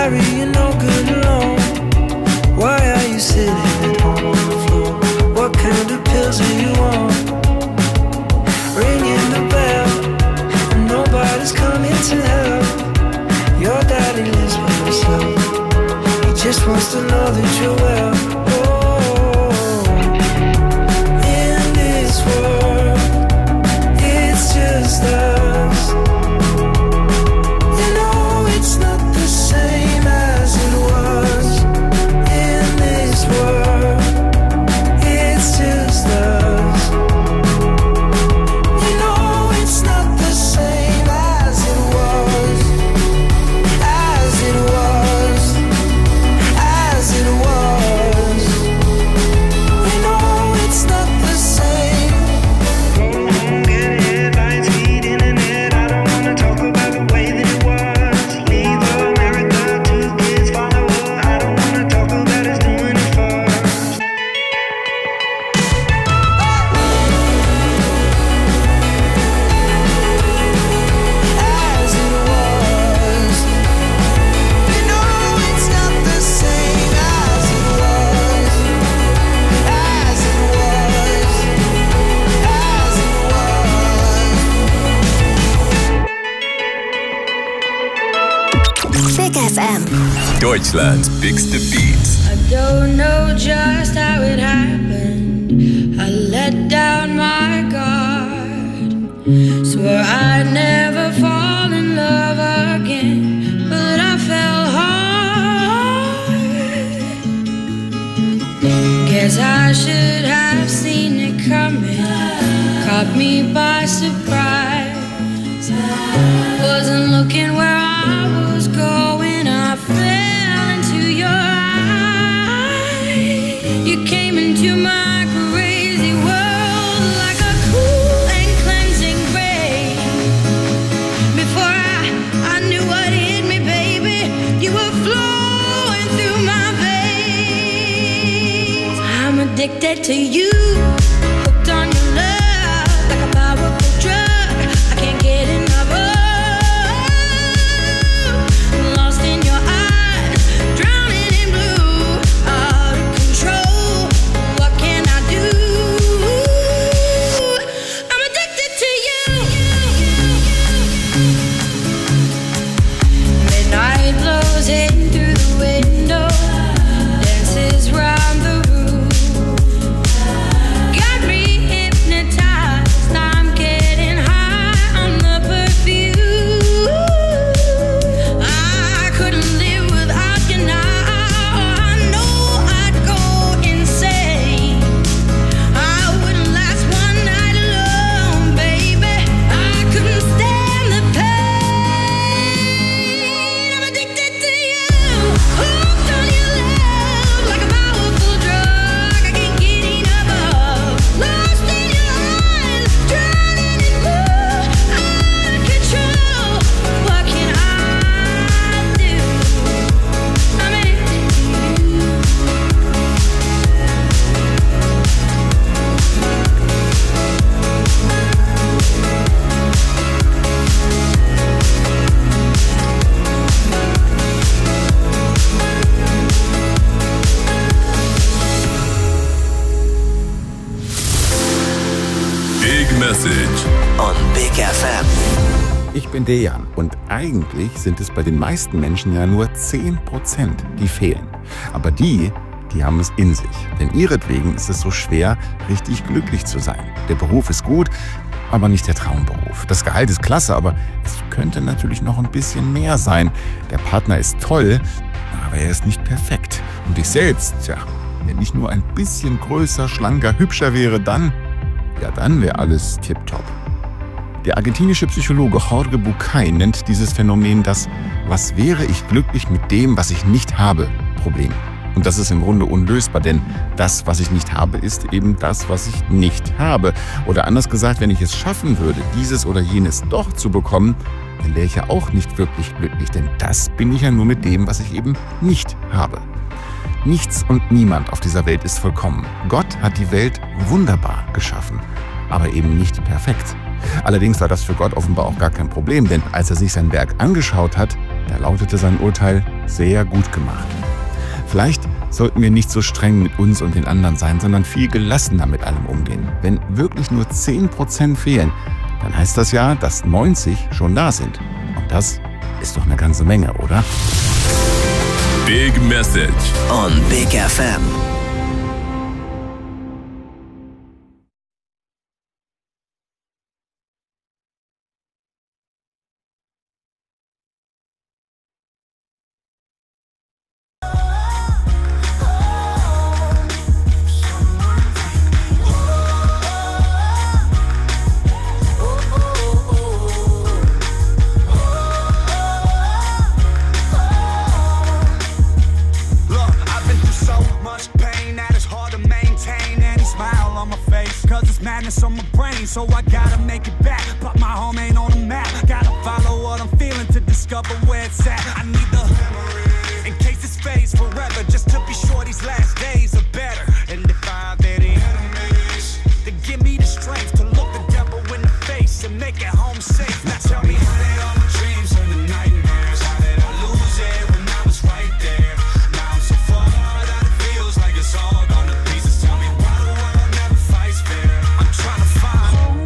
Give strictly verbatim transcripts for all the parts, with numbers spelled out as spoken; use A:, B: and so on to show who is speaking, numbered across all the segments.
A: Sorry, you're no good alone. Why are you sitting at home on the floor? What kind of pills are you on? Ringing the bell, and nobody's coming to help. Your daddy lives by himself. He just wants to know that you're well. Oh, in this world, it's just us. You know it's not the same as it was. In this world, it's just us. You know it's not the same as it was. As it was. As it was. You know it's not the same. Go home, get headlines, feed internet. I don't wanna talk about the way that it was. Leave America, two kids follow her. I don't wanna talk about us doing it first. As it was. You know it's not the same as it was. As it was. As it was.
B: Big F M.
C: Deutschlands biggste Beats.
D: I don't know just how it happened. I let down my guard. Swore I'd never fall in love again, but I fell hard. Guess I should have seen it coming. Caught me by surprise. Wasn't looking where I was going. I fell into your eyes. You came into my crazy world like a cool and cleansing rain. Before I, I knew what hit me, baby, you were flowing through my veins. I'm addicted to you, hooked on your love like a powerful drug. I can't get enough of. Lost in your eyes, drowning in blue, out of control. What can I do? I'm addicted to you. Midnight blows in through the window, dances round the room. Got me hypnotized, I'm getting high on the perfume. I couldn't live without you now. I know I'd go insane. I wouldn't last one night alone, baby. I couldn't stand the pain. I'm addicted to you, hooked on your love like a powerful drug. I can't get enough of. Lost in your eyes, drowning in blue, out of control. What can I do? I'm addicted to you.
C: Big Message
E: on Big F M.
F: Ich bin Dejan und eigentlich sind es bei den meisten Menschen ja nur zehn Prozent, die fehlen. Aber die, die haben es in sich. Denn ihretwegen ist es so schwer, richtig glücklich zu sein. Der Beruf ist gut, aber nicht der Traumberuf. Das Gehalt ist klasse, aber es könnte natürlich noch ein bisschen mehr sein. Der Partner ist toll, aber er ist nicht perfekt. Und ich selbst, tja, wenn ich nur ein bisschen größer, schlanker, hübscher wäre, dann, ja dann wäre alles tipptopp. Der argentinische Psychologe Jorge Bucay nennt dieses Phänomen das „Was wäre ich glücklich mit dem, was ich nicht habe?" Problem. Und das ist im Grunde unlösbar, denn das, was ich nicht habe, ist eben das, was ich nicht habe. Oder anders gesagt, wenn ich es schaffen würde, dieses oder jenes doch zu bekommen, dann wäre ich ja auch nicht wirklich glücklich, denn das bin ich ja nur mit dem, was ich eben nicht habe. Nichts und niemand auf dieser Welt ist vollkommen. Gott hat die Welt wunderbar geschaffen, aber eben nicht perfekt. Allerdings war das für Gott offenbar auch gar kein Problem, denn als er sich sein Werk angeschaut hat, da lautete sein Urteil: sehr gut gemacht. Vielleicht sollten wir nicht so streng mit uns und den anderen sein, sondern viel gelassener mit allem umgehen. Wenn wirklich nur zehn Prozent fehlen, dann heißt das ja, dass neunzig schon da sind. Und das ist doch eine ganze Menge, oder?
C: Big Message
E: on Big F M.
B: So I gotta make it back, but my home ain't on the map. Gotta follow what I'm feeling to discover where it's at. I need the memory in case it fades forever, just to be sure these last days are better. And if I have any enemies, then give me the strength to look the devil in the face and make it home safe. Now tell me, how did all my dreams turn to nightmares? How did I lose it when I was right there? Now I'm so far that it feels like it's all gone to pieces. Tell me, why the world never fights fair? I'm trying to find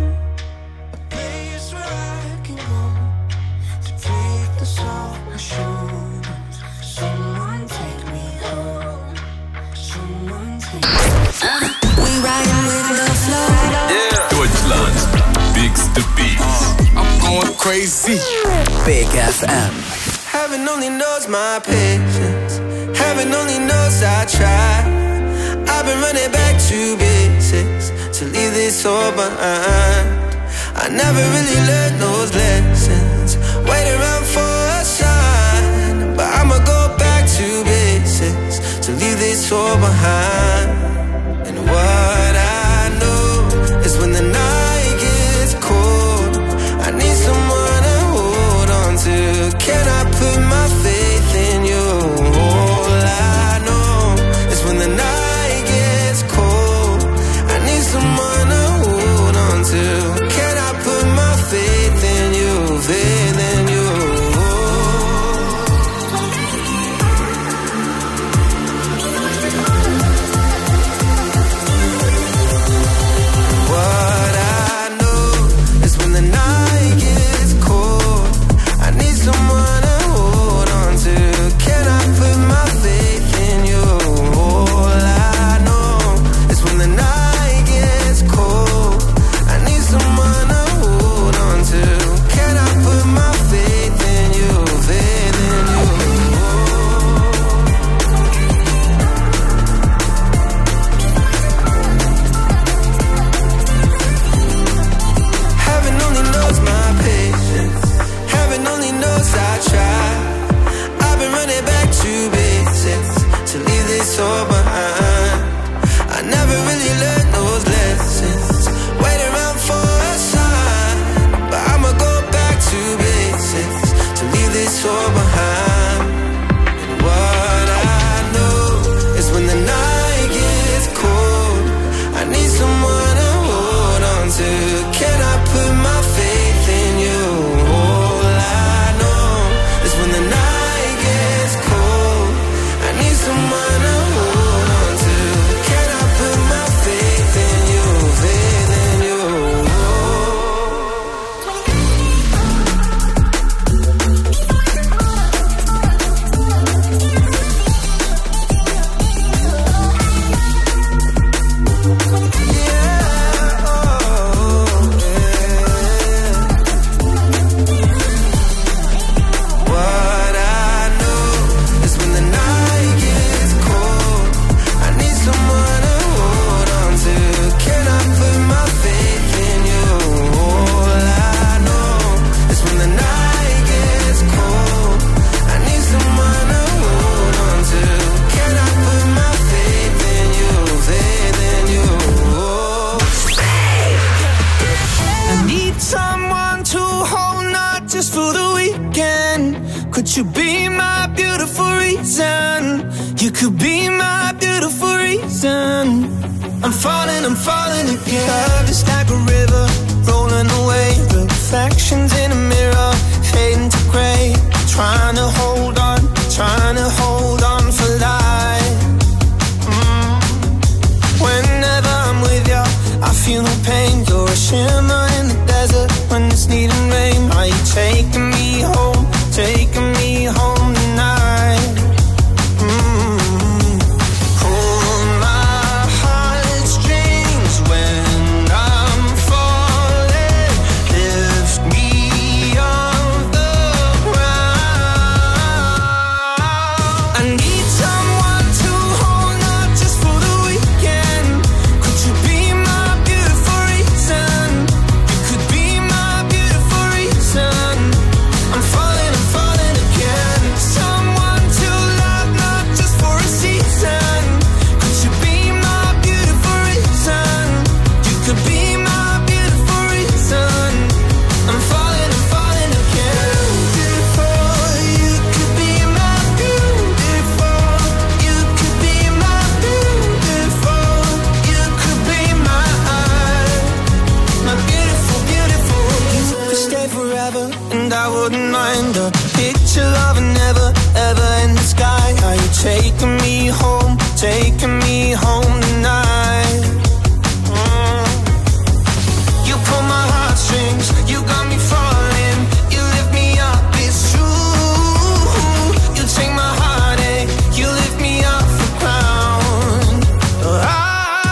C: Deutschlands bigste Beats.
B: I'm going crazy.
E: Big F M.
A: Heaven only knows my patience. Heaven only knows I try. I've been running back to basics to leave this all behind. I never really learned those lessons. Wait around for a sign, but I'ma go back to basics to leave this all behind. And what I know is when the night gets cold, I need someone to hold on to. Can I put my faith in you? All I know is when the night gets cold, I need someone to hold on to. Can I put my faith in you, faith in you? What I know is when the night gets cold, I need someone to hold on to. Can I put my faith in you? All I know is when the night gets cold, I need someone to hold on to. Can I put my faith in you, faith in you? Heaven only knows my patience. Heaven only knows I try. I've been running back to basics to leave this all behind. I never really learned those lessons. Wait around for a sign, but I'ma go back to basics to leave this all behind. And what I know is when the night gets cold, I need someone to hold on to. Can I put my faith in you? All I know is when the night gets cold, I need someone to hold on to. Can I put my faith in you, faith in you? Yeah, oh, yeah. What I know is when the night gets cold, I need someone to hold on to. Can I put my faith in you? All I know is when the night gets cold, I need someone to hold on to. Can I put my faith in you, faith in you?
B: I need someone to hold, not just for the weekend. Could you be my beautiful reason? You could be my beautiful reason. I'm falling, I'm falling again. Love is like a river rolling away. Reflections in a mirror fading to gray. Trying to hold on, trying to
A: taking me home, taking me home tonight. Mm. You pull my heartstrings, you got me falling, you lift me up, it's true. You take my heartache, you lift me off the ground. I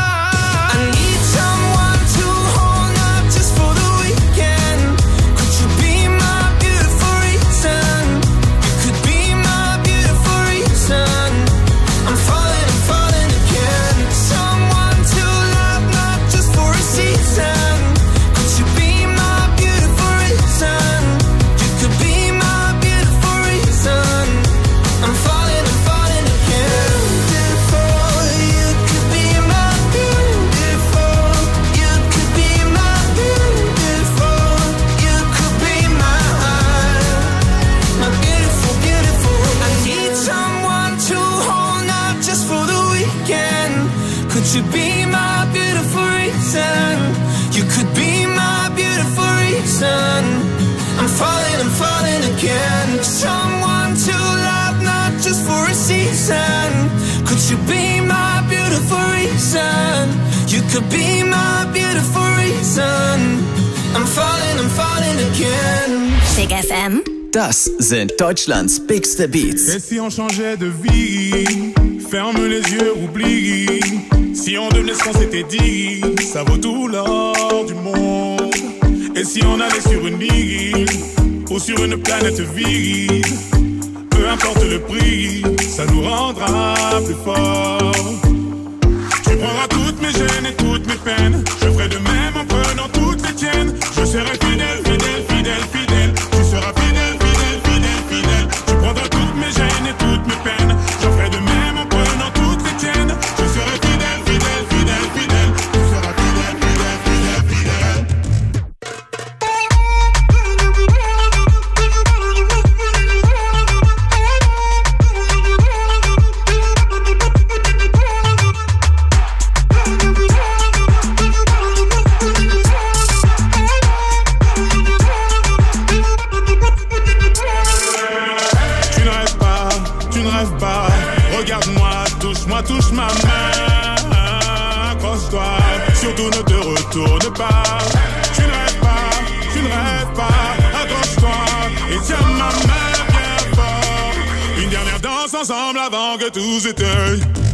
A: you be my beautiful reason. You could be my beautiful reason. I'm falling, I'm falling again. Someone to love, not just for a season. Could you be my beautiful reason? You could be my beautiful reason. I'm falling, I'm falling again.
E: Big F M. Das sind Deutschlands bigste Beats.
G: Et si on changeait de vie? Ferme les yeux, oublie. Si on devenait ce qu'on s'était dit, ça vaut tout l'or du monde. Et si on allait sur une île ou sur une planète vide, peu importe le prix, ça nous rendra plus forts. Tu prendras toutes mes gênes et toutes mes peines. Je ferai de même en prenant toutes les tiennes. Je serai fidèle, fidèle, fidèle, fidèle. Tu seras fidèle, fidèle, fidèle, fidèle. Tu prendras toutes mes gênes et toutes mes peines. Je ferai de même en prenant toutes les tiennes. Je serai fidèle, fidèle, fidèle, fidèle. Tu seras fidèle, fidèle, fidèle, fidèle. Touche-moi, touche ma main, accroche-toi, surtout ne te retourne pas. Tu ne rêves pas, tu ne rêves pas, accroche-toi et tiens ma main bien fort. Une dernière danse ensemble avant que tout s'éteigne.